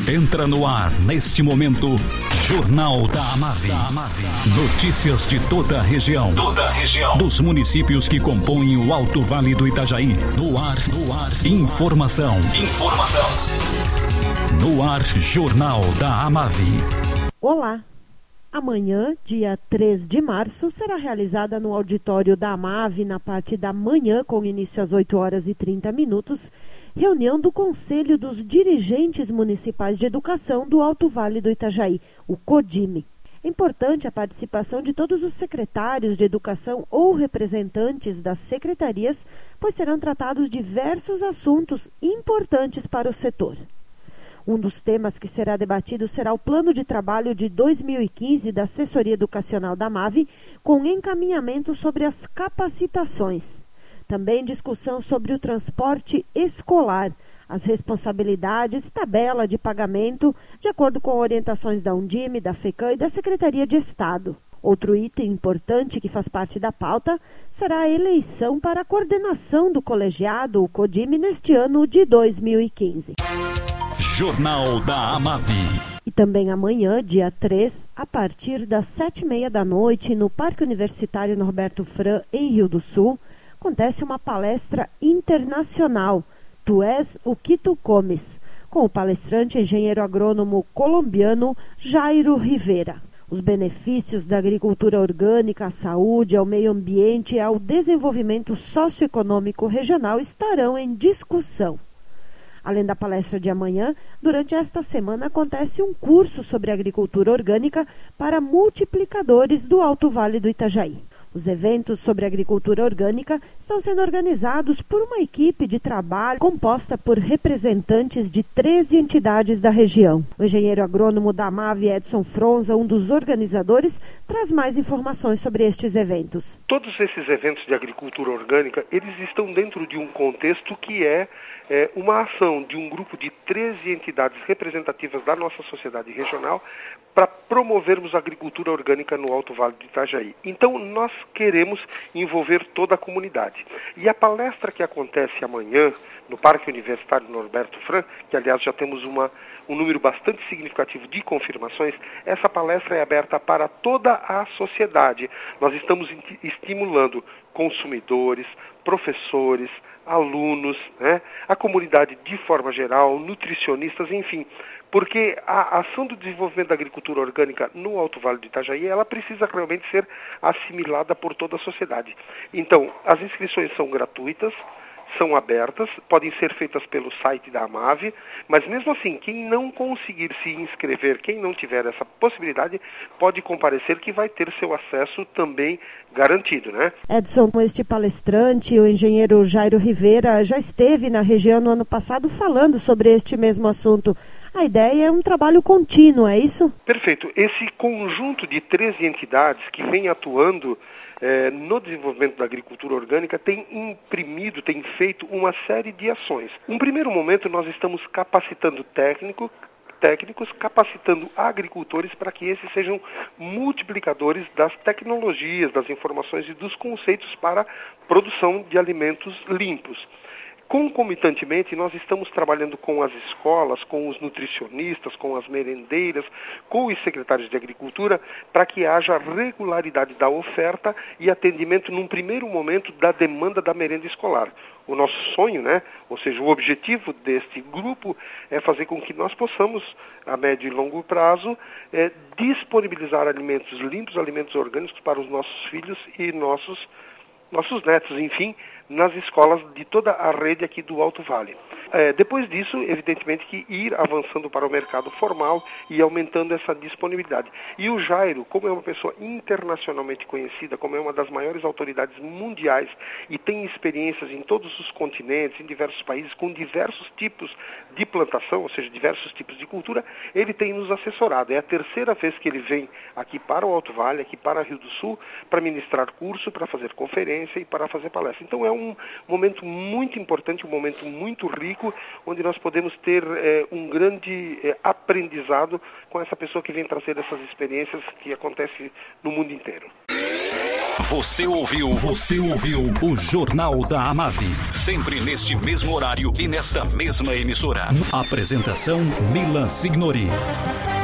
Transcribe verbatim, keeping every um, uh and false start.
Entra no ar, neste momento, Jornal da Amave. Notícias de toda a região. Toda a região. Dos municípios que compõem o Alto Vale do Itajaí. No ar, no ar. Informação. Informação. No ar, Jornal da Amave. Olá. Amanhã, dia três de março, será realizada no auditório da Amave, na parte da manhã, com início às oito horas e trinta minutos, reunião do Conselho dos Dirigentes Municipais de Educação do Alto Vale do Itajaí, o CODIME. É importante a participação de todos os secretários de educação ou representantes das secretarias, pois serão tratados diversos assuntos importantes para o setor. Um dos temas que será debatido será o plano de trabalho de dois mil e quinze da Assessoria Educacional da Amave, com encaminhamento sobre as capacitações. Também discussão sobre o transporte escolar, as responsabilidades e tabela de pagamento, de acordo com orientações da Undime, da FECAM e da Secretaria de Estado. Outro item importante que faz parte da pauta será a eleição para a coordenação do colegiado, o CODIME, neste ano de dois mil e quinze. Jornal da Amave. E também amanhã, dia três, a partir das sete e meia da noite, no Parque Universitário Norberto Fran, em Rio do Sul, acontece uma palestra internacional, Tu és o que tu comes, com o palestrante engenheiro agrônomo colombiano Jairo Rivera. Os benefícios da agricultura orgânica à saúde, ao meio ambiente e ao desenvolvimento socioeconômico regional estarão em discussão. Além da palestra de amanhã, durante esta semana acontece um curso sobre agricultura orgânica para multiplicadores do Alto Vale do Itajaí. Os eventos sobre agricultura orgânica estão sendo organizados por uma equipe de trabalho composta por representantes de treze entidades da região. O engenheiro agrônomo da Amave, Edson Fronza, um dos organizadores, traz mais informações sobre estes eventos. Todos esses eventos de agricultura orgânica, eles estão dentro de um contexto que é, é uma ação de um grupo de treze entidades representativas da nossa sociedade regional para promovermos a agricultura orgânica no Alto Vale do Itajaí. Então, nós queremos envolver toda a comunidade. E a palestra que acontece amanhã no Parque Universitário Norberto Fran, que aliás já temos uma, um número bastante significativo de confirmações, essa palestra é aberta para toda a sociedade. Nós estamos estimulando consumidores, professores, alunos, né, a comunidade de forma geral, nutricionistas, enfim, porque a ação do desenvolvimento da agricultura orgânica no Alto Vale do Itajaí, ela precisa realmente ser assimilada por toda a sociedade. Então, as inscrições são gratuitas, são abertas, podem ser feitas pelo site da Amave, mas mesmo assim, quem não conseguir se inscrever, quem não tiver essa possibilidade, pode comparecer que vai ter seu acesso também garantido, né? Edson, este palestrante, o engenheiro Jairo Rivera, já esteve na região no ano passado falando sobre este mesmo assunto. A ideia é um trabalho contínuo, é isso? Perfeito. Esse conjunto de treze entidades que vem atuando Eh, no desenvolvimento da agricultura orgânica tem imprimido, tem feito uma série de ações. Um primeiro momento nós estamos capacitando técnico, técnicos, capacitando agricultores para que esses sejam multiplicadores das tecnologias, das informações e dos conceitos para produção de alimentos limpos. Concomitantemente, nós estamos trabalhando com as escolas, com os nutricionistas, com as merendeiras, com os secretários de agricultura, para que haja regularidade da oferta e atendimento, num primeiro momento, da demanda da merenda escolar. O nosso sonho, né, ou seja, o objetivo deste grupo é fazer com que nós possamos, a médio e longo prazo, é, disponibilizar alimentos limpos, alimentos orgânicos para os nossos filhos e nossos, nossos netos, enfim, nas escolas de toda a rede aqui do Alto Vale. É, depois disso, evidentemente que ir avançando para o mercado formal e aumentando essa disponibilidade. E o Jairo, como é uma pessoa internacionalmente conhecida, como é uma das maiores autoridades mundiais e tem experiências em todos os continentes, em diversos países, com diversos tipos de plantação, ou seja, diversos tipos de cultura, ele tem nos assessorado. É a terceira vez que ele vem aqui para o Alto Vale, aqui para Rio do Sul, para ministrar curso, para fazer conferência e para fazer palestra. Então é um momento muito importante, um momento muito rico, onde nós podemos ter é, um grande é, aprendizado com essa pessoa que vem trazer essas experiências que acontecem no mundo inteiro. Você ouviu, você ouviu o Jornal da Amave. Sempre neste mesmo horário e nesta mesma emissora. Apresentação Milan Signori.